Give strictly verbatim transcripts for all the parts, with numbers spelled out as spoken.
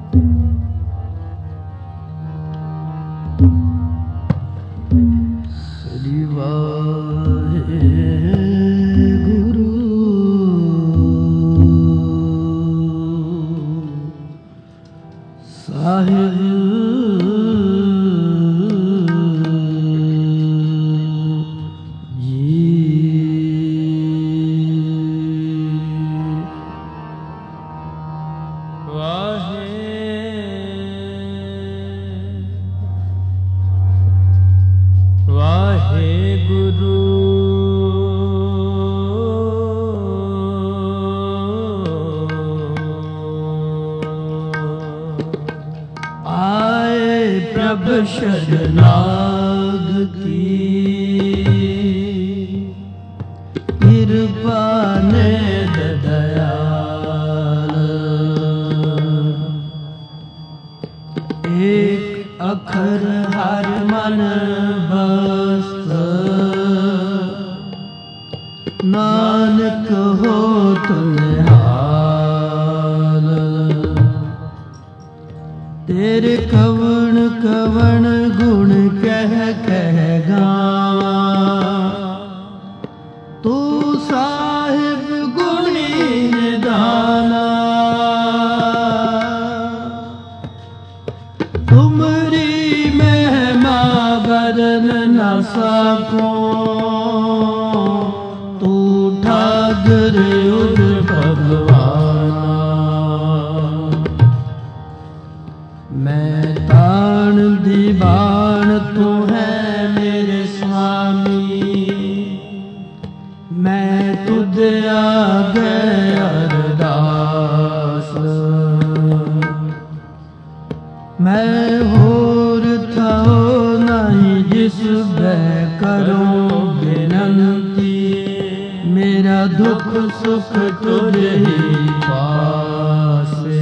शरणाग की कृपा ने दयाल, एक अखर हर मन बस्त, नानक हो तुनिहाल। तेरे कवण कवण गुण कह कह गावा, तू साहिब गुणी निदाना। तुमरी महिमा बरन न सको, तू ठाकुर उद भगवाना। मैं ताण दीवान तू है मेरे स्वामी, मैं तुझ आगे अरदास। मैं होर था नहीं जिस बै करूं विनंती, मेरा दुख सुख तुझ ही पासे।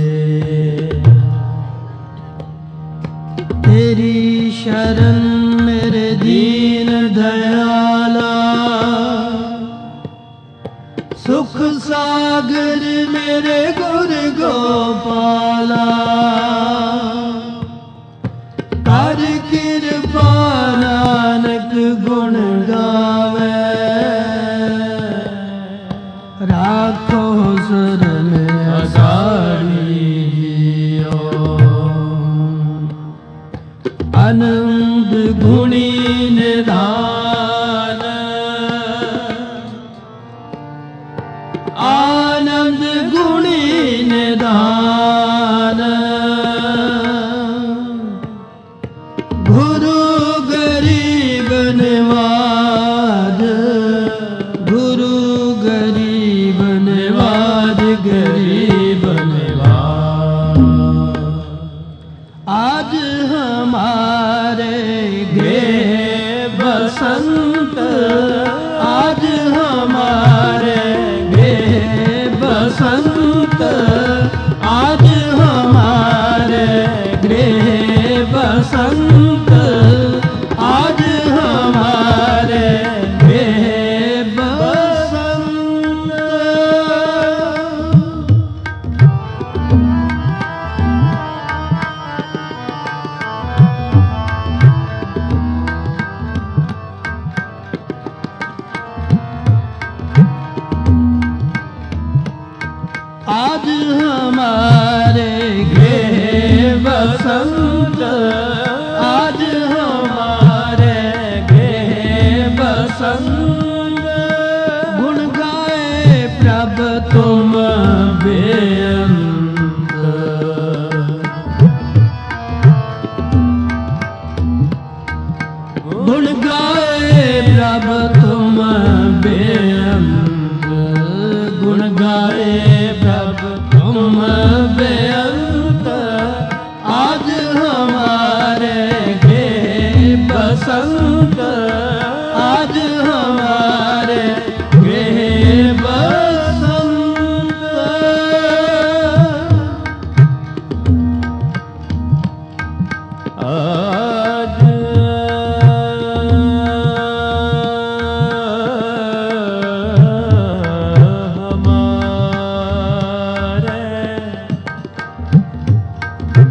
तेरी शरण मेरे दीन दयाला, सुख सागर मेरे गुर गोपाला। कर कृपा नानक गुण गावे, राखो शरण असारी जियो। आनंद गुणी निधान, आनंद गुणी निधान। गुरु गरीब निवाज, गुरु गरीब निवाज, गरीब निवाज। आज हमारे गृह बसंत, आज हमारे गृह बसंत, आज हमारे गृह बसंत, आज हमारे गृह बसंत।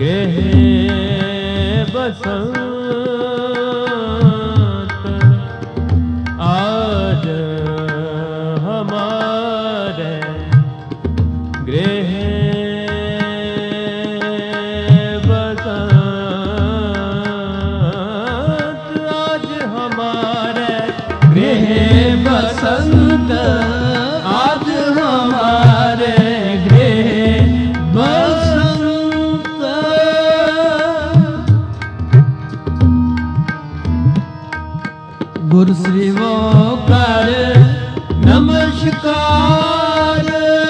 गृह बसंत आज हमारे गृह बसंत आज हमारे गृह बसंत गुरु शिवो कर नमस्कार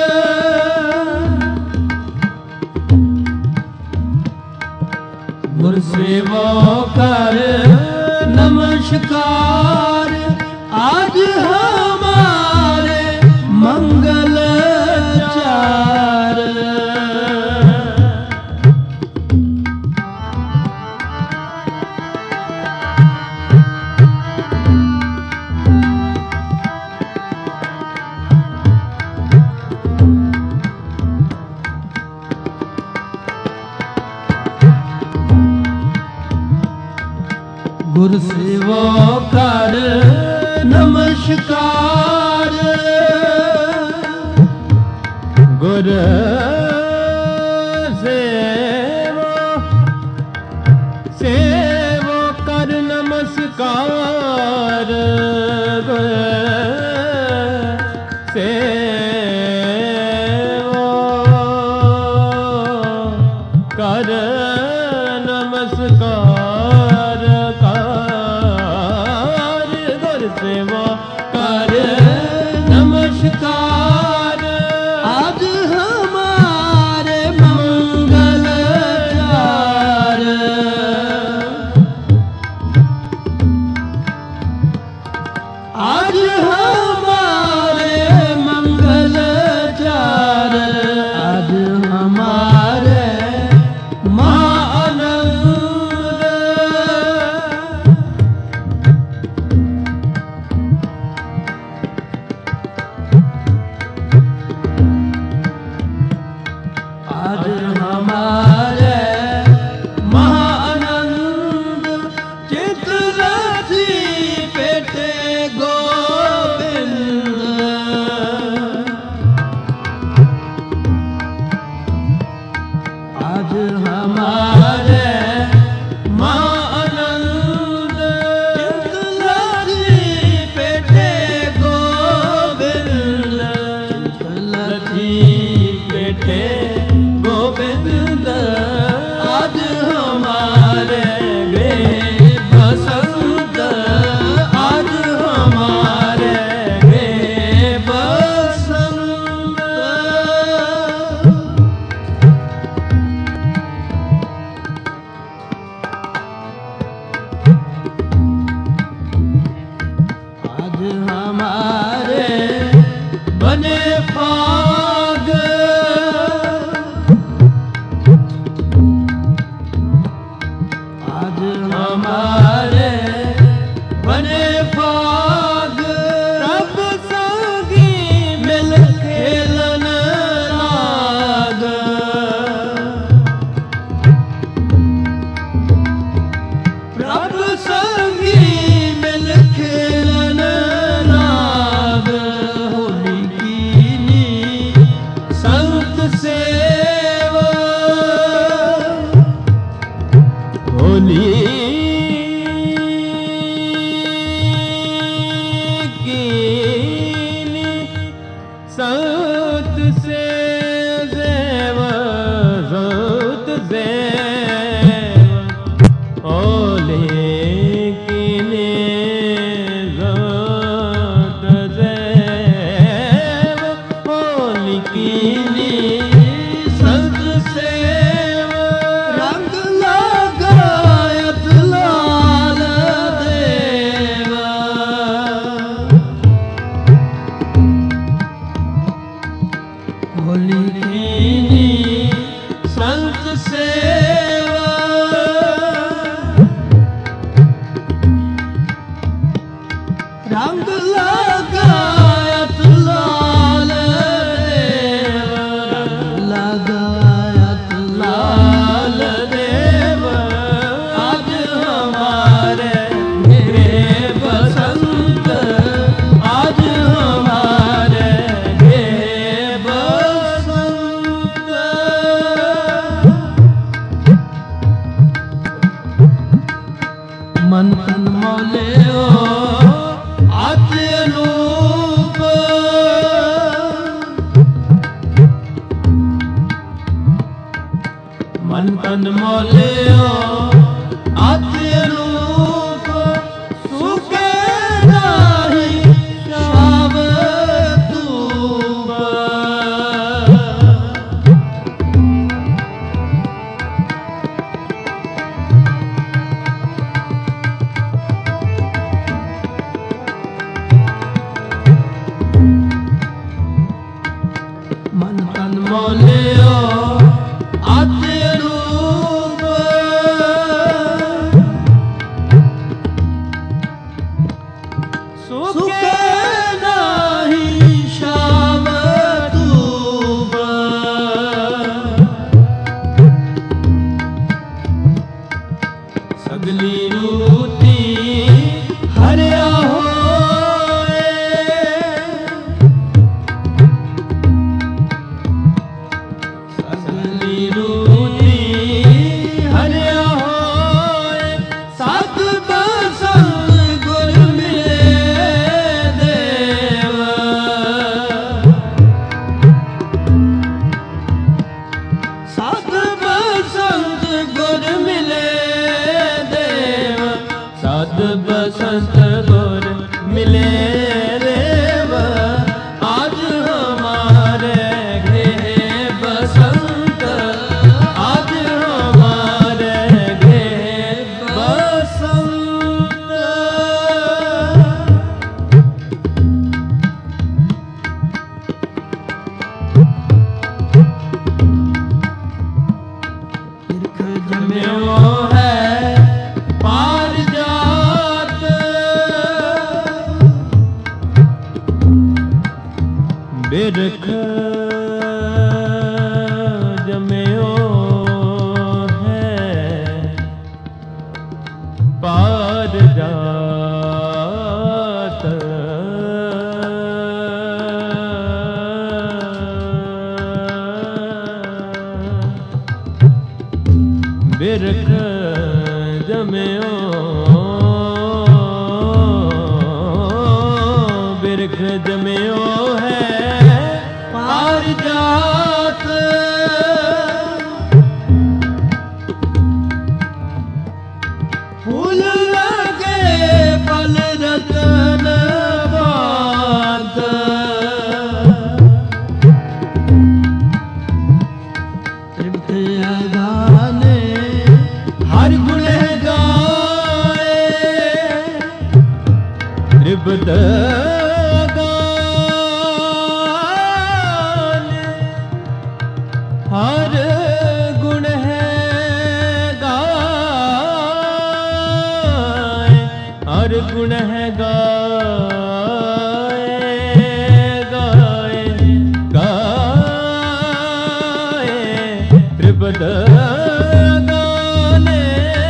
गुरु शिवो कर नमस्कार आज हमारे मंगल चार गुरु शिवो कर नमस्कार गुरु सेवो सेवो कर नमस्कार गुरु सेवो कर नमस्कार सेवा कर नमस्कार आज हमारे मंगल चार आज हमारे मंगल चार आज हमारे हमारे महानंद चित्ररथी पेटे गोविंद आज हमारे महानंद चित्ररथी पेटे गोविंद चित्ररथी पेटे गोविंद आज हमारे गृह बसंत आज हमारे गृह बसंत आज हमारे बने फाग हमारे बने फाग रब संगी मिल खेलन लाग रब संगी मिल खेलन लाग होली कीनी संत सेवा होली ਤਨ ਮੌਲਿਓ ਆਤਿ ਅਨੂਪ ਮਨ ਤਨ ਮੌਲਿਓ ਆਤਿ ਅਨੂਪ ਸੁਖੇ ਨਾਹੀ ਸ਼ਾਵ ਤੂਬ ਮਨ ਤਨ ਮੌਲਿਓ ਆਤਿ ਅਨੂਪ ਸੁਖੇ ਨਾਹੀ ਸ਼ਾਮ ਤੂਬ ਸਗਲੀ ਰੂਤੀ ਹਰਿਆ ਹੋਏ ਸਗਲੀ ਰੂਤੀ ਹਰਿਆ ਹੋਏ ਸਤ ਬਸੰਤ ਗੁਰ ਮਿਲੇ ਦੇਵ ਸਤ ਬਸੰਤ ਗੁਰ ਮਿਲੇ ਦੇਵ ਸਤ ਬਸੰਤ ਗੁਰ ਮਿਲੇ ਦੇਵ आज हमारे गृह बसंत आज हमारे गृह बसंत बिरख जम्यो है पारिजात बिरख जम्यो है पारिजात बिरख जम्यो बिरख जम्यो है पारिजात फूल लगे फल रतन बात तृप्त अगाने हर गुण गाए तृप्त हर गुण है गाय हर गुण है गाय गाय गाय त्रिपद गाने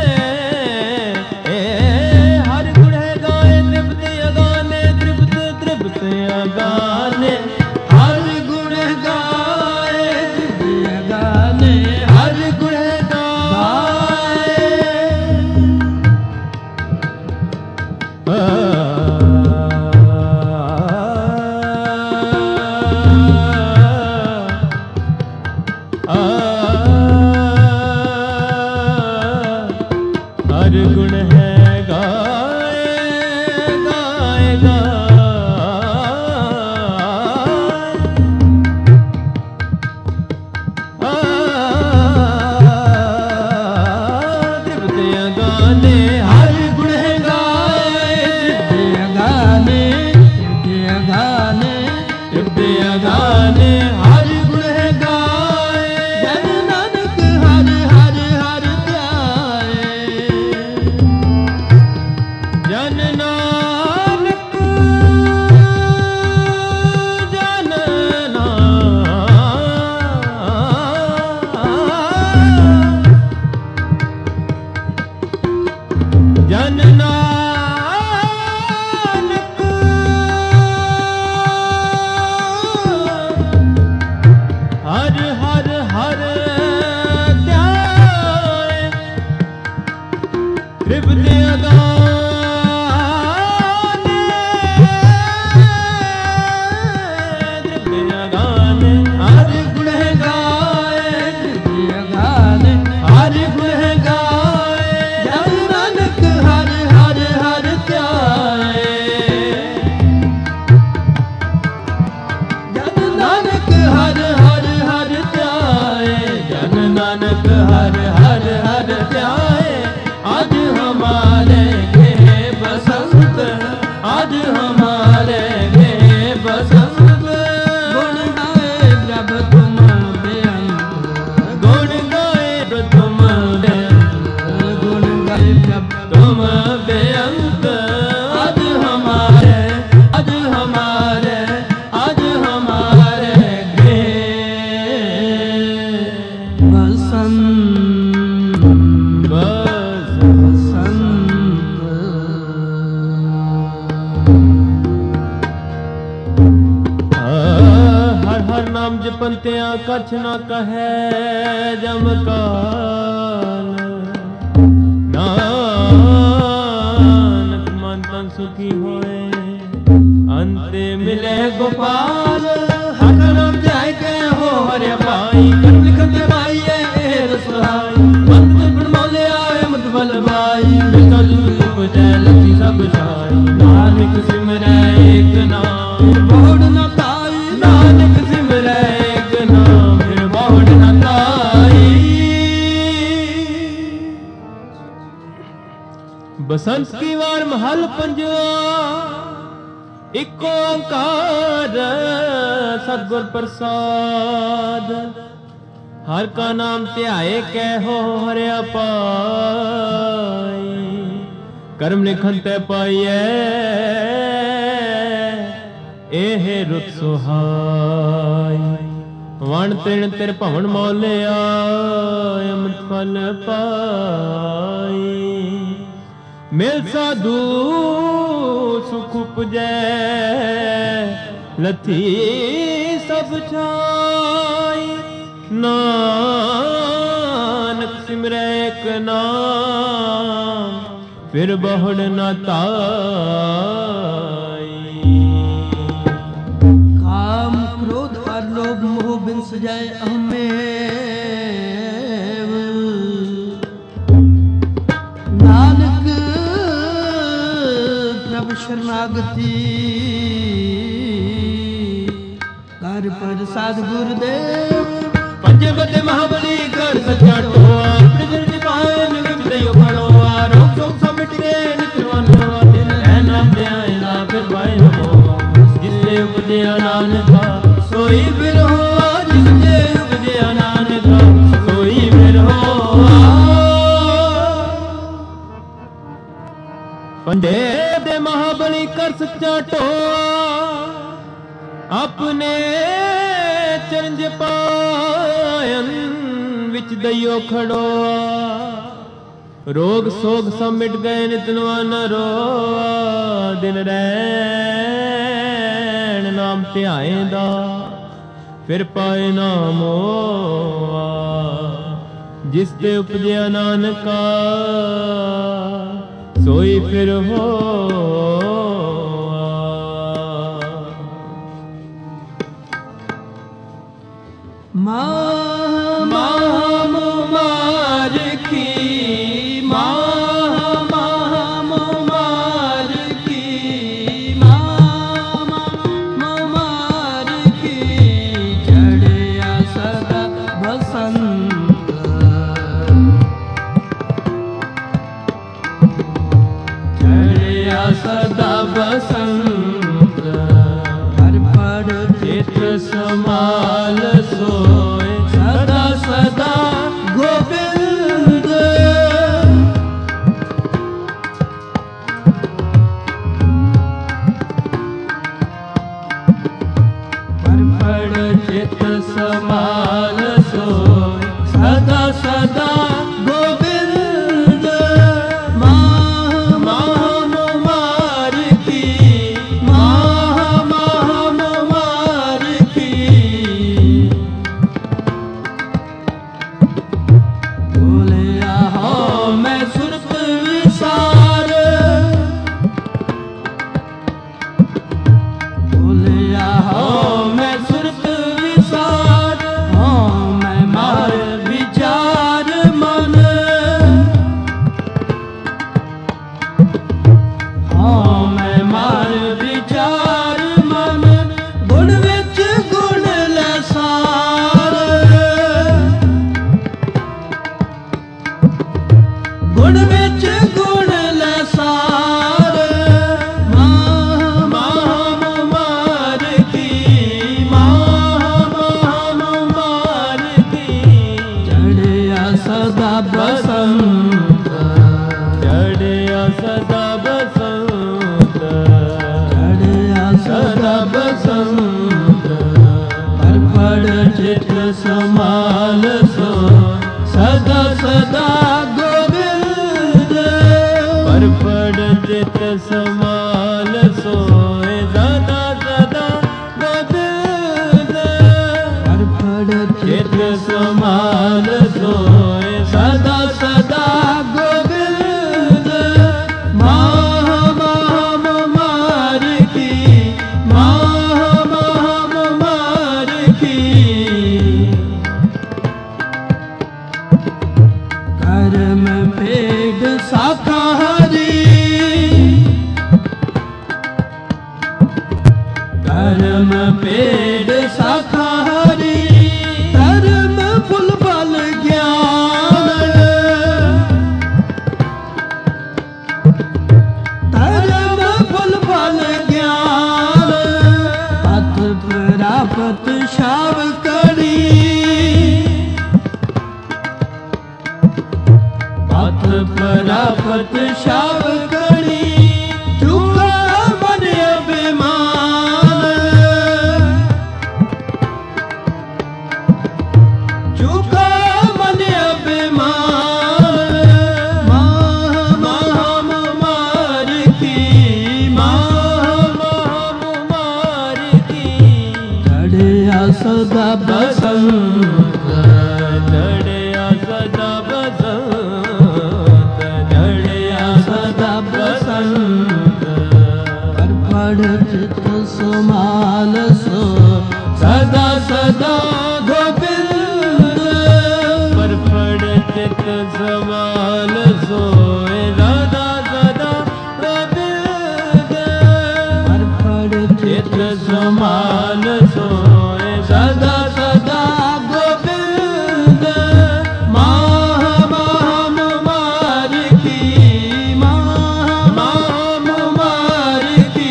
हर गुण है गाय त्रिपद गाने त्रिपद त्रिपद गाने हर गुण गाए गाने हर गुण गाए आ, आ, हर गुण है गाए गाए गाने हर गुण है गाए गाने गाने गाने हर गुण है गाए जन नानक हर हर हर ध्याए जन नानक जन जन नानक हर हर हर ध्याए तृप्त गाने हम बेअंत आज हमारे आज हमारे आज हमारे गृह बसंत बसंत हर हर नाम जपंत्या कछ न कहे जम काल नानक मन तन सुखी होए अंते मिले गोपाल हर नाम ध्याय के हो हरे भाई कर लिखत भाई है रसोई मंत ब्रह्मले आए मत बल भाई बिकल उपजै लखी सब छाई नानक सिमरै एक नाम बहुड़ न ताई नानक सिमरै एक नाम फिर बहुड़ न ताई बसंत की वार महल पंजवा एक ओंकार सतगुर प्रसाद हर का नाम ध्याए कहो हरे पाई कर्म लिखन ते पाइए एह रुत सुहाई वण तिण तिर भवन मौलिया अमृत फल पाई मिल साधु सुख उपजै लथी सब छाई नानक सिमरै एक नाम फिर बहुड़ न ताई काम क्रोध और लोभ मोह बिन सजाए हमें नानक प्रभु शरणागति कर प्रसाद गुरुदेव पंचवत महाबली कर सच्चा टोआ प्रजन पाए निगम दयो भड़ोआ रोग शोक समिट के नित्यवन दिल है नाम ध्याय ना फिर पाए हो जिससे उपजया नानक सोई फिर हो जिससे उपजया नानक सोई फिर हो पंडे दे महाबली कर सच्चा टोआ अपने चरण पायन विच दइयो खड़ोआ रोग सोग सब मिट गए नितनवा न रोआ दिन रैन नाम ध्याएंदा फिर पाए नाम होआ जिस ते उपजया नानका सोई फिर हो माँ मार की माँ मार की माँ मार की चढ़िया सदा बसंत चढ़िया सदा बसंत हर पर चित समाल सोए सदा सदा गोविंद पर पर चित समाल सोए सदा सदा गोविंद माँ मार की माँ मार की बोलिया हो मैं सुरत विसार बोलिया हो मैं सुरत विसार हो मैं मार विचार मन हो मैं मार विचार मन गुण विच गुण ले सार गुण विच गुण ले सार माँ मार की माँ मार की चढ़िया सदा बसंत चढ़ चढ़िया सदा बसंत, चढ़िया सदा बसंत, पड़ चित्र समाल सो सदा सदा गोविंद, पर पड़ चित समाल सोए सदा सदा गोविंद, पर पड़ चित समाल सोए सदा सदा गोविंद। महा महा मार की, महा महा मार की, कर्म पेड़ शाकाहारी, कर्म पेड़ शाकाहारी, धर्म फुल फल ज्ञान, धर्म फुल फल ज्ञान, पथ प्राप्त शाव करी, पथ प्राप्त शाव करी, झुका मन अभिमान, झुका मन अभिमान, महा महा मार की, महा महा मार की, चढ़िया सदा बसंत, चढ़िया सदा बसंत, चढ़िया सदा बसंत, पर पड़ चित समाल सो सदा सदा गोविंद, पर पड़ चित समाल सोए सदा सदा गोविंद, पर पड़ चित समाल सोए सदा सदा गोविंद। महा महा मार की, महा महा मार की,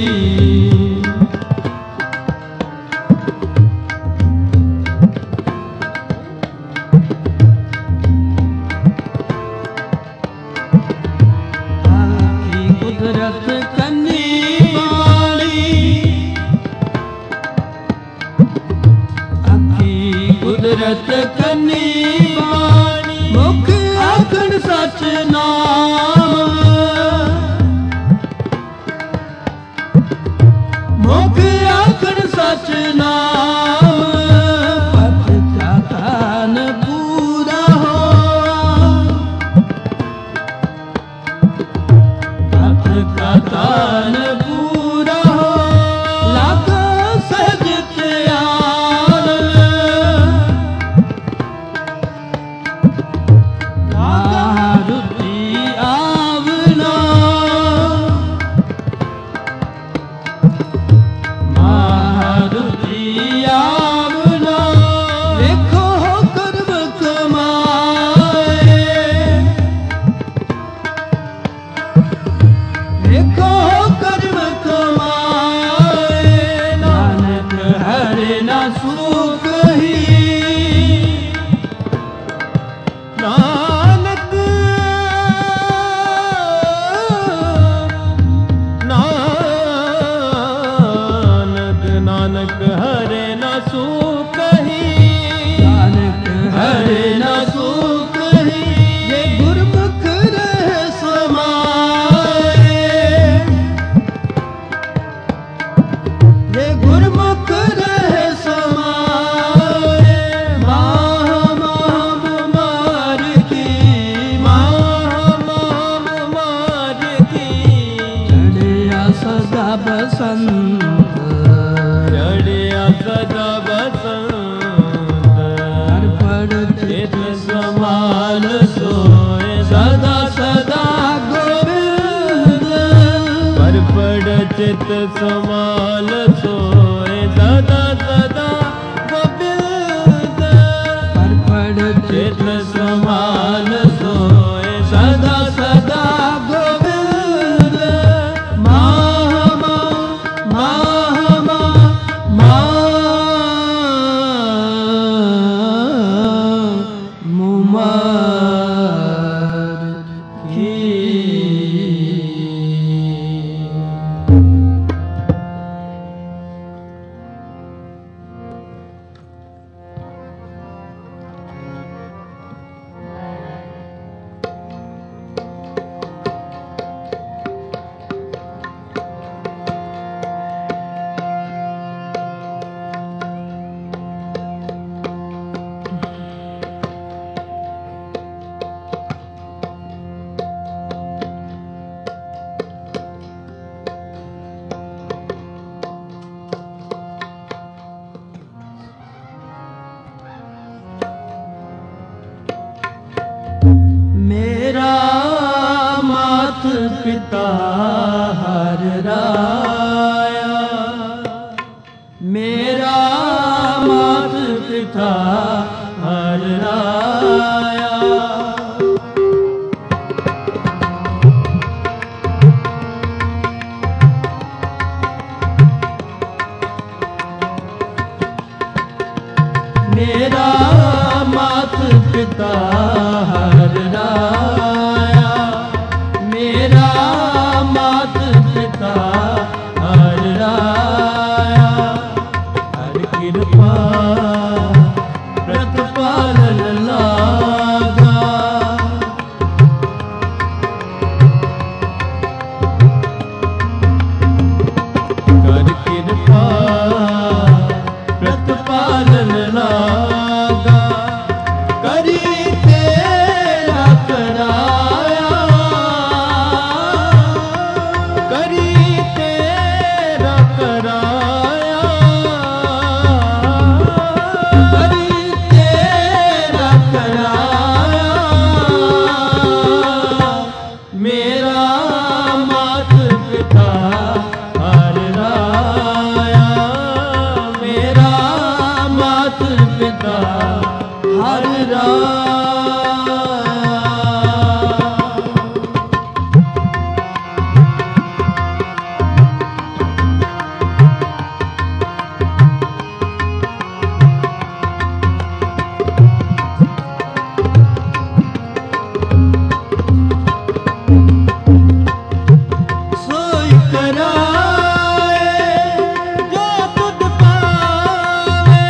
आखी कुदरत कन्नी वाली, आखी कुदरत कन्नी वाली, मुख आखण सच नाम, मुख आखण सच नाम, पथ का कान पूरा हो, पथ का कान पूरा हो, लाख सहज त्यान, मारुति आवना, मारुति आवना, देखो कर्म कमाए, देखो कर्म कमाए, नानक हरे ना सुख ही, नानक नानक नानक हरे न सुख ही, नानक हरे ना सुख ही, ये गुरमुख रह समाए, ये गुरमुख रह समाए, महा महा मार की, महा महा मार की, चढ़िया सदा बसंत, चढ़िया सदा बसंत, पर पड़ चित समाल सोए सदा सदा गोविंद, पर पड़ चित समाल सोए सदा सदा गोविंद, पर पड़ चित समाल सोए सदा सदा गोविंद, महा महा महा मुमार की। मेरा मात पिता हर राया, मेरा मात पिता हर राया। मेरा मात पिता हर राया, मेरा मात पिता हर राया। हर कृपा प्रतिपालन लागा, कर कृपा प्रतिपालन लागा। करी तेरा कराया, करी तेरा कराया, करी तेरा कराया। मेरा मात पिता हर राया, मेरा मात पिता हर राया। सोई कराए जो तुझ पावे,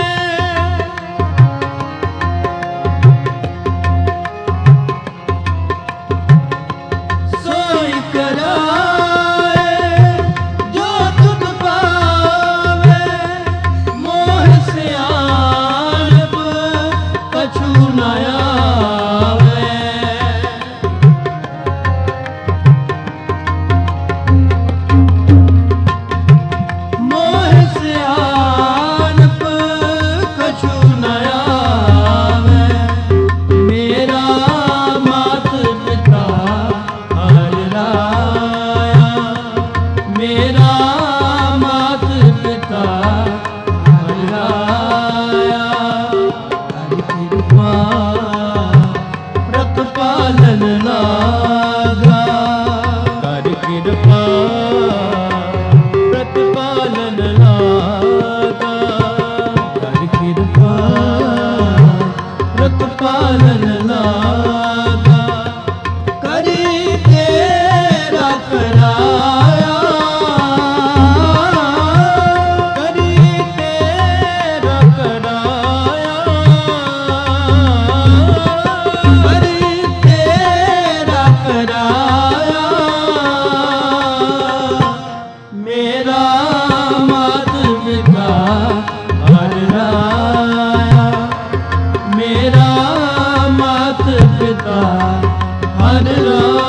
सोई कराए जो तुझ पावे। मोह से आलब कछु न आवे, मोह से आलब कछु न आवे। मेरा मात पिता हर राया, मेरा मात पिता हर राया। हर कृपा प्रतिपालन लागा, कर कृपा प्रतिपालन लागा, कर कृपा प्रतिपालन लागा। करी तेरा कराया, करी तेरा कराया, करी तेरा कराया। मेरा मात पिता हर राया, मेरा मात पिता हर राया।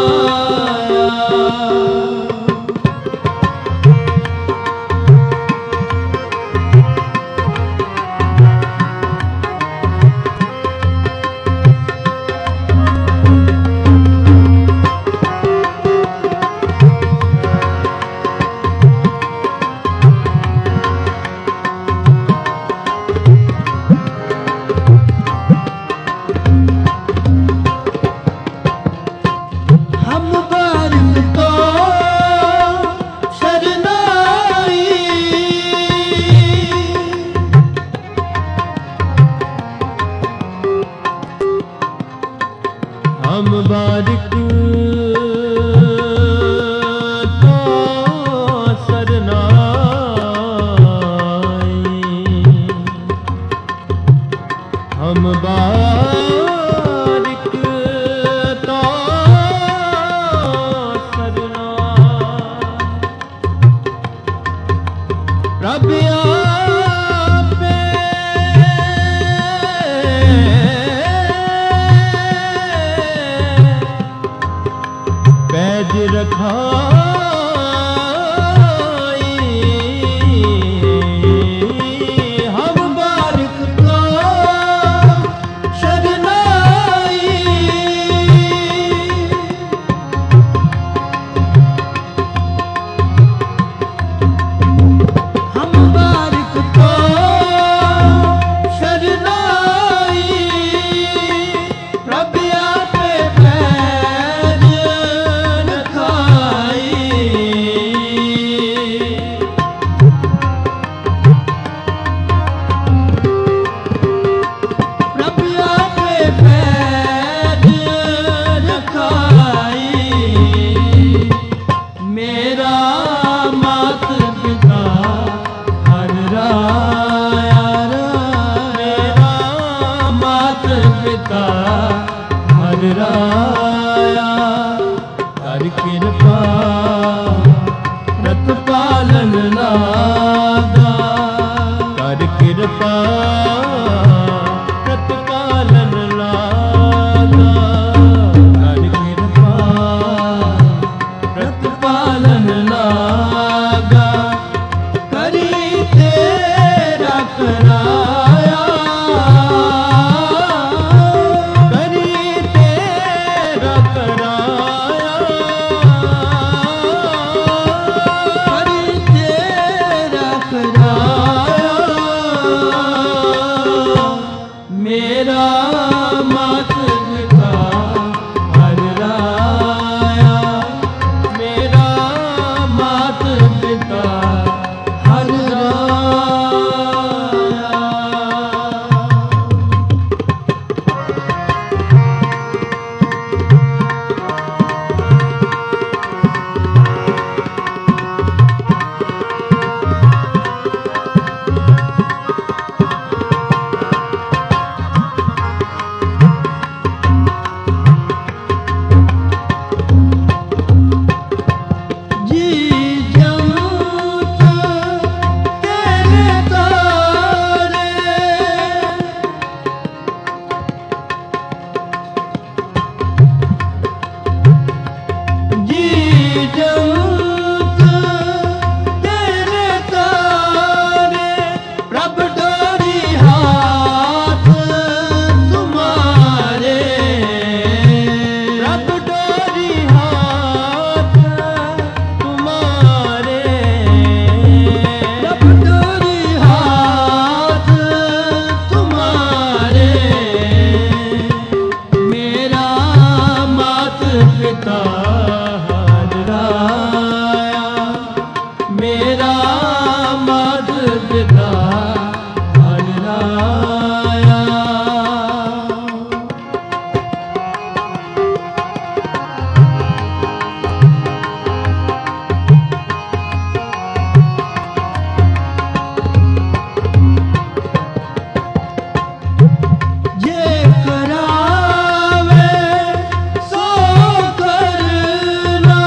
हम बारिक तो शरणाई, हम बारिक तो शरणाई। हम बारिक तो शरणाई। रब आपे पैज रखाई। हम बारिक तो शरणाई, कर कृपा व्रत पालन लागा, कर कृपा व्रत पालन लागा, कर कृपा व्रत पालन लागा, करी तेरा कराया, करी तेरा कराया, करी तेरा कराया, मेरा मात पिता हर राया, मेरा मात पिता हर राया। जी जंत तेरे तारे, जी जंत तेरे तारे, प्रभ डोरी हाथ तुम्हारे, प्रभ डोरी हाथ तुम्हारे, प्रभ डोरी हाथ तुम्हारे, मेरा मात पिता हर राया, मेरा मात पिता हर राया। ये करावे सो करना,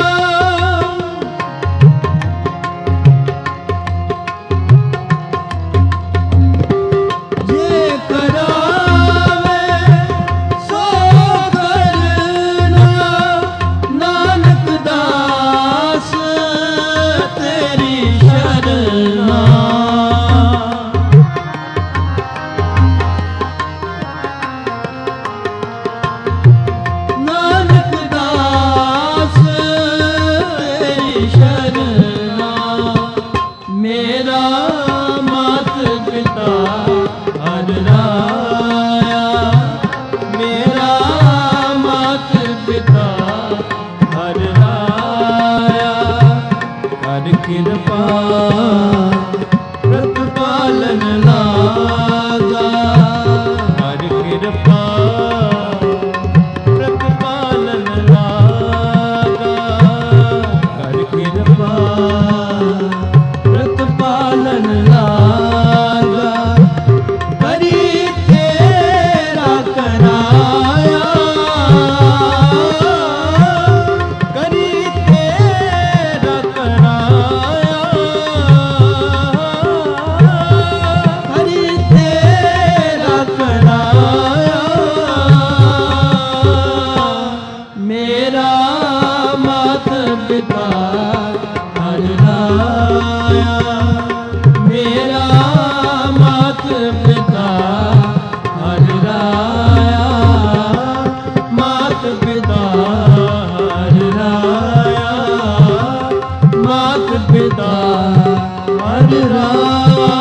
ये करावे सो करना, नानक दास तेरी शरणा, नानक दास तेरी शरणा, मेरा मात पिता हर राया, मेरा मात पिता हर राया, कर कृपा व्रत पालन लागा, कर कृपा व्रत पालन लागा, कर कृपा व्रत पालन लागा, करी तेरा कराया, करी तेरा कराया, करी तेरा कराया, मेरा मात पिता हर राया, मेरा मात पिता हर राया, मात पिता हर राया, मात पिता हर राया।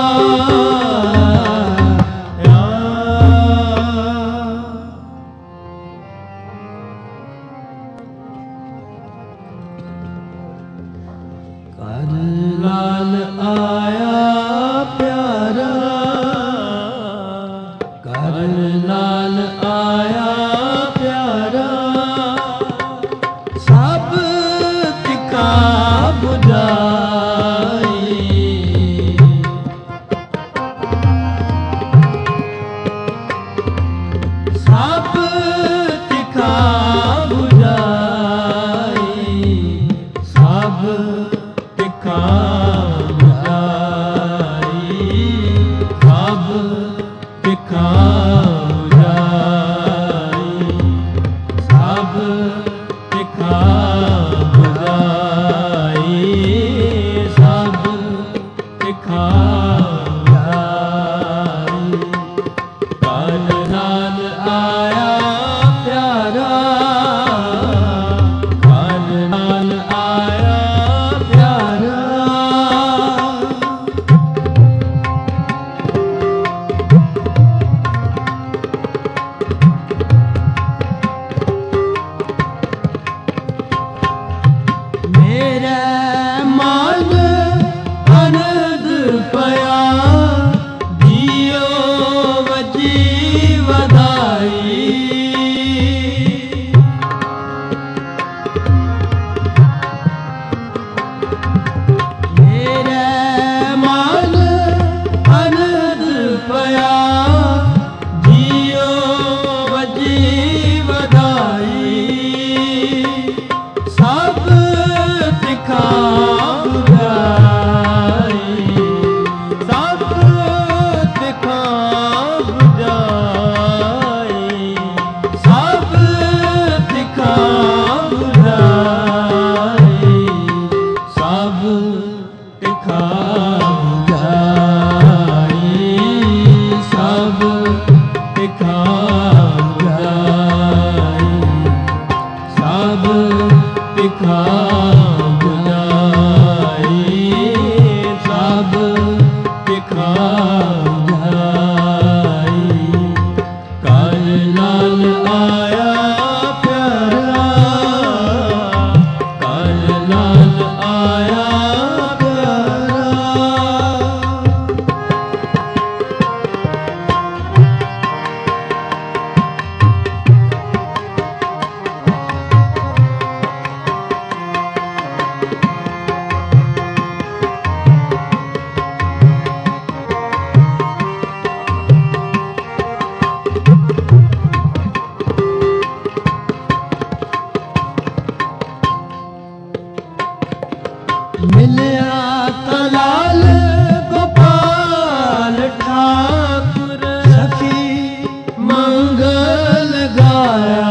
कर लाल आया प्यारा, कर लाल आया प्यारा, सब तिका बुझाई, सब तिका तिखा बुझाई सब तिखा बुझाई काल लाल आया प्यारा काल लाल आया प्यारा मेरा मान अनद पया जियो वजी वधाई मेरा मान अनद पया जियो वजी वधाई सब तिखा बुझाई सब तिखा बुझाई सब तिखा बुझाई सब तिखा बुझाई सब तिखा बुझाई सब तिखा बुझाई सब तिखा बुझाई काल लाल आया प्यारा काल लाल आया प्यारा मिलया तलाल गोपाल ठाकुर सखी मंगल गाया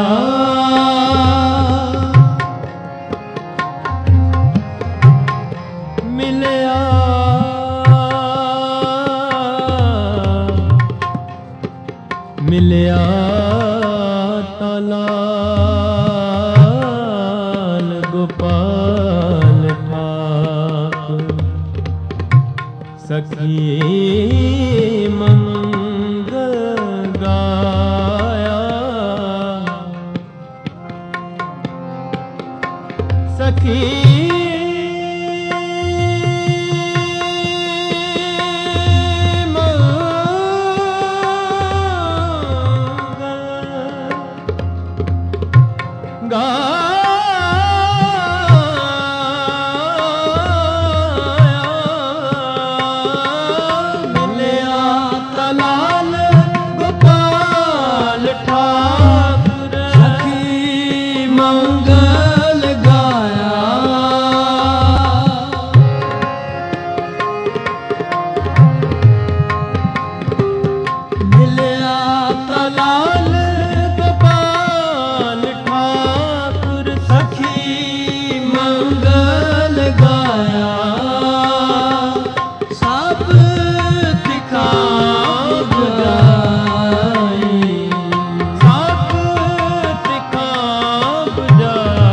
मिलया मिलया तलाल गोपाल ठाकुर सखी मंगल गाया सखी जा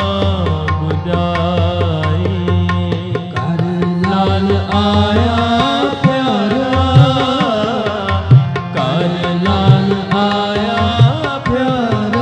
ਬੁਝਾਈ। ਕਰ ਲਾਲ ਆਇਆ ਪਿਆਰਾ, ਕਰ ਲਾਲ ਆਇਆ ਪਿਆਰਾ।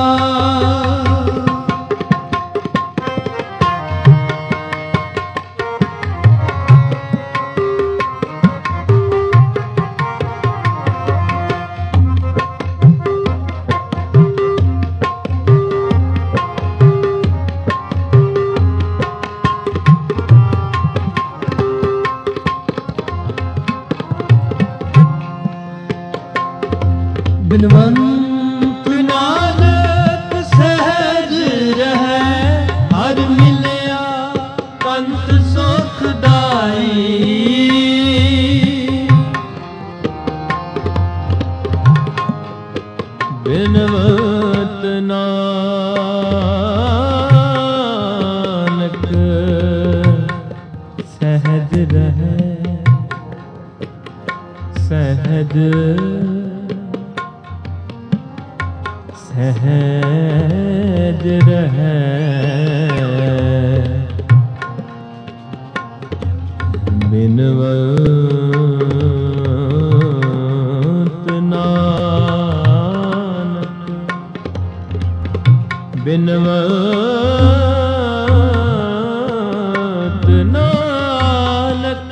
ਬਿਨਵੰਤ ਨਾਨਕ ਸਹਿਜ ਰਹੈ, ਹਰ ਮਿਲਿਆ ਕੰਤ ਸੁਖ ਦਾਈ। ਬਿਨਵੰਤ ਨਾਨਕ ਸਹਿਜ ਰਹੈ, ਸਹਿਜ ਸਹਿਜ ਰਹੈ। ਬਿਨਵੰਤ ਨਾਨਕ, ਬਿਨਵੰਤ ਨਾਨਕ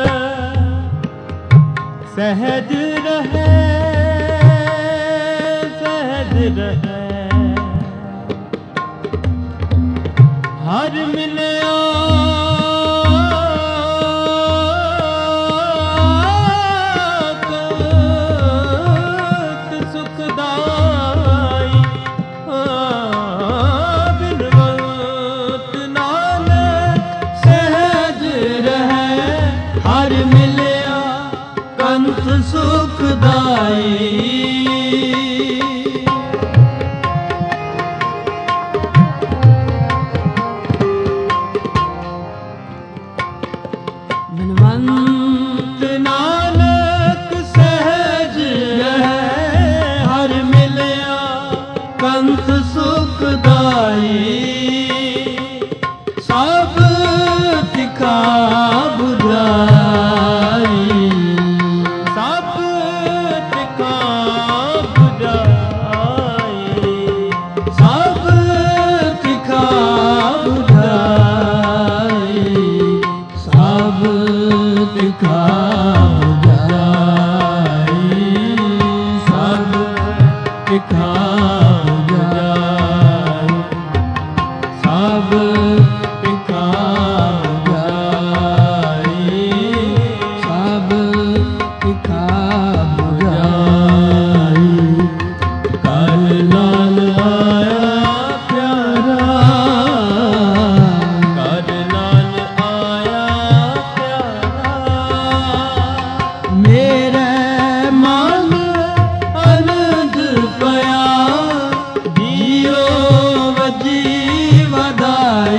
ਸਹਿਜ ਰਹੈ, ਰਹੈ। ਹਰ ਮਿਲਿਆ ਕੰਤ ਸੁਖ ਦਾਈ। ਬਿਨਵੰਤ ਨਾਨਕ ਸਹਿਜ ਰਹੈ, ਹਰ ਮਿਲਿਆ ਕੰਤ ਸੁਖ ਦਾਈ। ਬਿਨਵੰਤ ਨਾਨਕ ਸਹਿਜ ਰਹੈ, ਹਰ ਮਿਲਿਆ ਕੰਤ ਸੁਖ ਦਾਈ। ਸਭ ਤਿਖਾ ਬੁਝਾਈ, ਸਭ ਤਿਖਾ ਬੁਝਾਈ, ਸਭ ਤਿਖਾ ਬੁਝਾਈ, ਸਭ ਤਿਖਾ ਬੁਝਾਈ, ਸਭ ਤਿਖਾ ਬੁਝਾਈ, ਸਭ ਤਿਖਾ ਬੁਝਾਈ, ਸਭ ਤਿਖਾ ਬੁਝਾਈ। ਕਰ ਲਾਲ ਆਇਆ ਪਿਆਰਾ, ਕਰ ਲਾਲ ਆਇਆ ਮੇਰੇ ਮਨ ਅਨੰਦ ਪਿਆ, ਜੀਓ ਵਜੀ ਵਧਾਈ।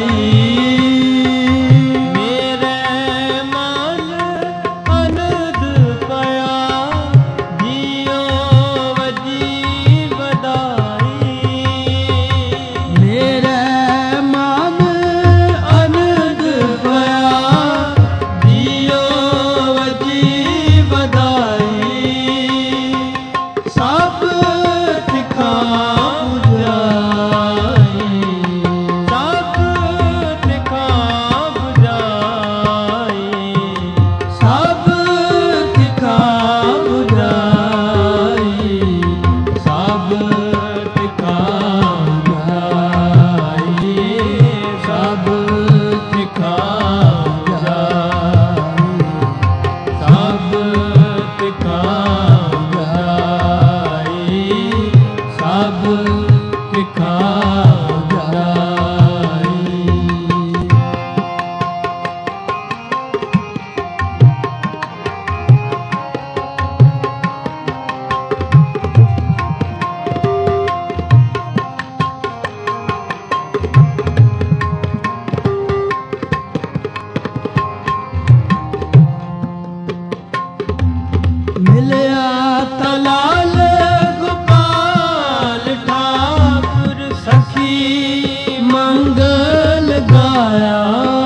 लगाया।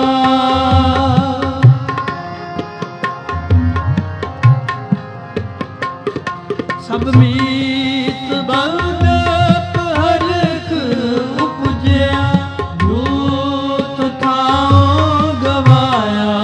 सब मीत बंदप हरख उपजया, दूत थाओ गवाया।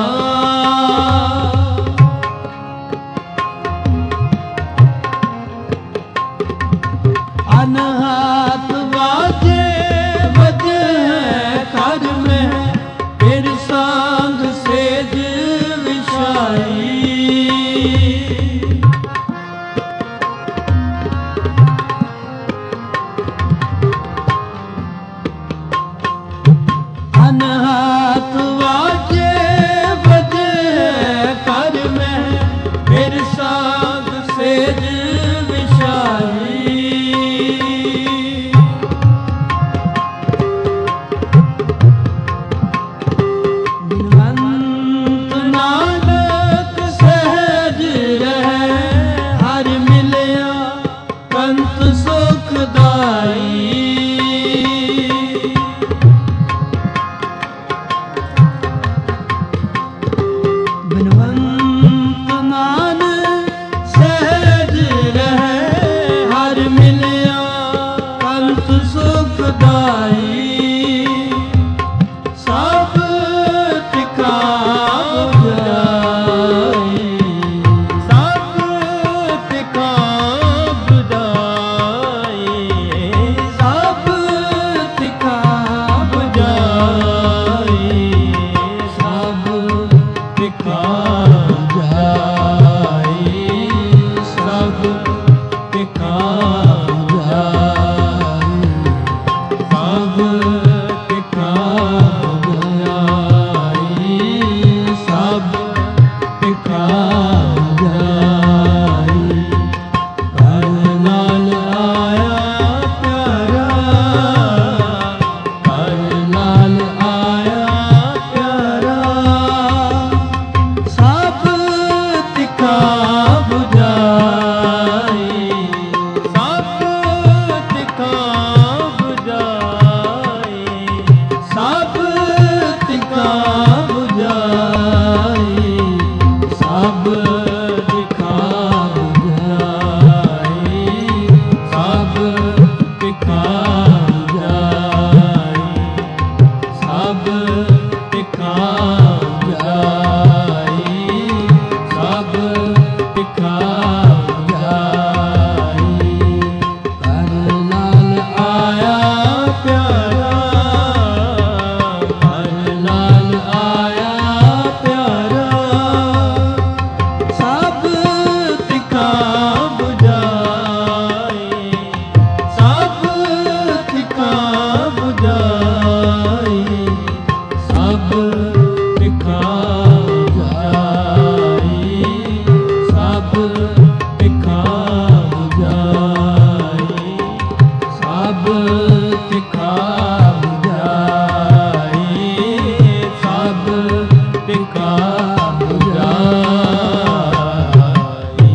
अनहात बाजे बजे कर में, फिर सांग सेज विछाई। अनहात बाजे बजे कर में, फिर सांग सेज विछाई। बिनवंत नानक सहज रहे, हर मिलया कंत सुखदाई। बिनवंत नानक सहज रहे, हर मिलया कंत सुखदाई। सब तिका बुझाई, सब तिका बुझाई, सब तिका बुझाई, सब तिका बुझाई, सब तिका बुझाई, सब तिका बुझाई, सब तिका बुझाई। कर नाल आया प्यारा, कर नाल आया प्यारा, सब तिका बुझाई, सब तिका बुझाई, सब तिका बुझाई। सब तिका बुझाई, सब तिका बुझाई, सब तिका बुझाई, सब तिका बुझाई। कर नाल आया प्यारा, कर नाल आया प्यारा, सब तिका बुझाई, सब तिका बुझाई, सब तिका बुझाई, सब तिका बुझाई, सब तिका बुझाई, सब तिका बुझाई।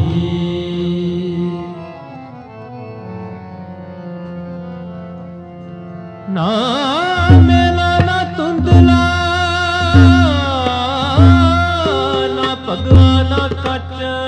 ना मेला ना धुंधला, ना भगवा ना कट,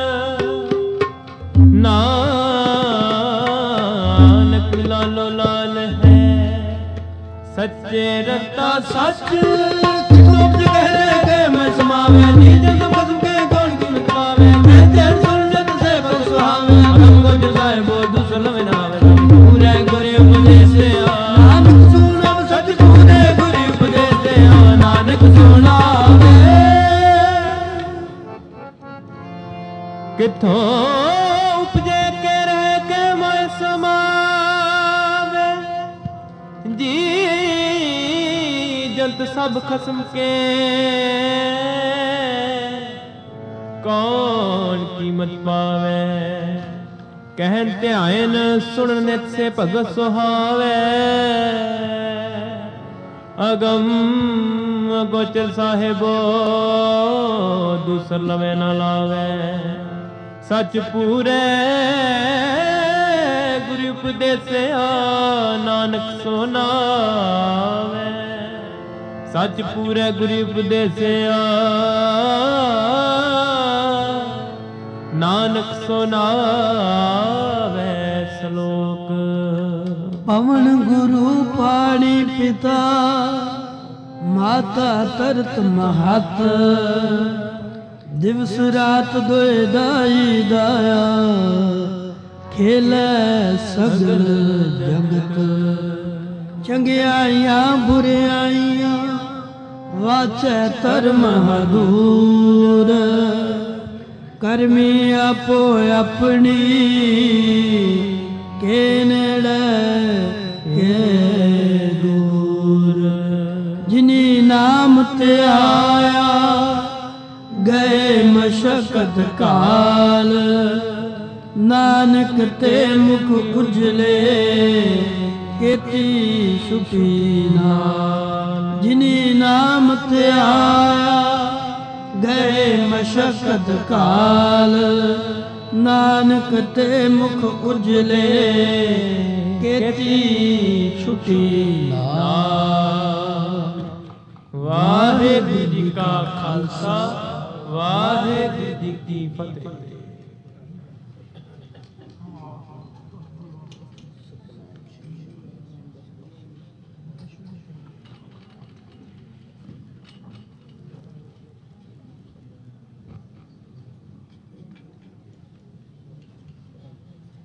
नानक लालो लाल है, सच्चे रता सच। खूब गहरे के में समावे, नीज खसम के कौन की मिटावे। कहते सुन जत से पर सुहावे, हम को जसाए वो दुसल में नावे। पूरे गुरे उपदेश से आ, नानक सुनब सच पूरे गुरे उपदेश से आ। नानक सुनावे किथों उपजे के रह के मैं समावे, जी जल्द सब खसम के, कौन कीमत पावे। कहन ध्यान सुन नित से भगत सुहावे, अगम गोचर साहिबो दूसर लवे न लावे। सच पूरे गुरु उपदेसिया नानक सुनावे। ਸੱਚ ਪੂਰੇ ਗੁਰੂ ਉਪਦੇਸਿਆ ਨਾਨਕ ਸੁਨਾਵੇ ਸ਼ਲੋਕ ਪਵਨ ਗੁਰੂ ਪਾਣੀ ਪਿਤਾ ਮਾਤਾ ਤਰਤ ਮਹਤ ਦਿਵਸ ਰਾਤ ਦੋਇ ਦਾਈ ਦਾਇਆ ਖੇਲੇ ਸਗਲ ਜਗਤ ਚੰਗਿਆਈਆਂ ਬੁਰਿਆਈਆਂ ਵਾਚੈ ਧਰਮ ਹਦੂਰ ਕਰਮੀ ਆਪੋ ਆਪਣੀ ਕੇ ਨੇੜੇ ਕੇ ਦੂਰ ਜਿਨੀ ਨਾਮ ਤੇ ਆਇਆ ਗਏ ਮਸ਼ਕਤ ਕਾਲ ਨਾਨਕ ਤੇ ਮੁਖ ਉਜਲੇ ਕੀਤੀ ਸੁਖੀ ਨਾਲ ਜਿਨੀ ਨਾਮ ਤੇ ਆਇਆ ਗਏ ਮਸ਼ਕਤ ਕਾਲ ਨਾਨਕ ਤੇ ਮੁਖ ਉਜਲੇ ਕੀਤੀ ਛੁਟੀ ਨਾਲ ਵਾਹਿਗੁਰੂ ਜੀ ਕਾ ਖਾਲਸਾ ਵਾਹਿਗੁਰੂ ਜੀ ਕੀ ਫਤਿਹ।